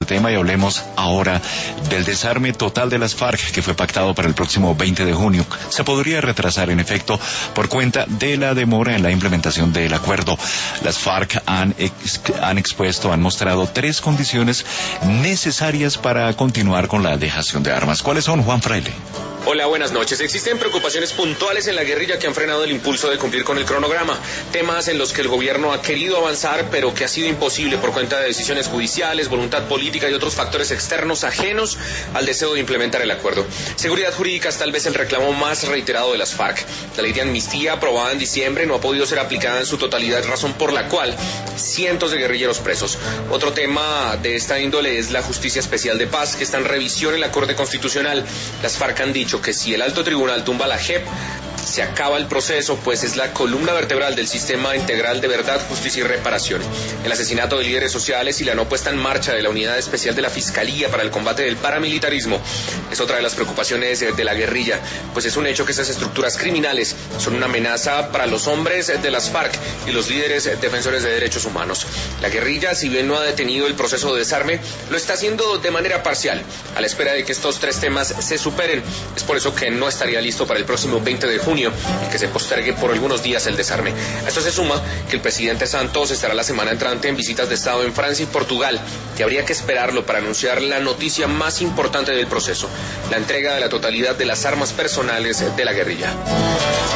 tema y hablemos ahora del desarme total de las FARC que fue pactado para el próximo 20 de junio. Se podría retrasar en efecto por cuenta de la demora en la implementación del acuerdo. Las FARC han mostrado 3 condiciones necesarias para continuar con la dejación de armas. ¿Cuáles son, Juan Fraile? Hola, buenas noches. Existen preocupaciones puntuales en la guerrilla que han frenado el impulso de cumplir con el cronograma. Temas en los que el gobierno ha querido avanzar, pero que ha sido imposible por cuenta de decisiones judiciales, voluntad política y otros factores externos ajenos al deseo de implementar el acuerdo. Seguridad jurídica es tal vez el reclamo más reiterado de las FARC. La ley de amnistía aprobada en diciembre no ha podido ser aplicada en su totalidad, razón por la cual cientos de guerrilleros presos. Otro tema de esta índole es la Justicia Especial de Paz, que está en revisión en la Corte Constitucional. Las FARC han dicho que si el alto tribunal tumba la JEP, se acaba el proceso, pues es la columna vertebral del sistema integral de verdad, justicia y reparación. El asesinato de líderes sociales y la no puesta en marcha de la unidad especial de la Fiscalía para el combate del paramilitarismo es otra de las preocupaciones de la guerrilla, pues es un hecho que esas estructuras criminales son una amenaza para los hombres de las FARC y los líderes defensores de derechos humanos. La guerrilla, si bien no ha detenido el proceso de desarme, lo está haciendo de manera parcial, a la espera de que estos 3 temas se superen. Es por eso que no estaría listo para el próximo 20 de junio y que se postergue por algunos días el desarme. A esto se suma que el presidente Santos estará la semana entrante en visitas de Estado en Francia y Portugal, que habría que esperarlo para anunciar la noticia más importante del proceso, la entrega de la totalidad de las armas personales de la guerrilla.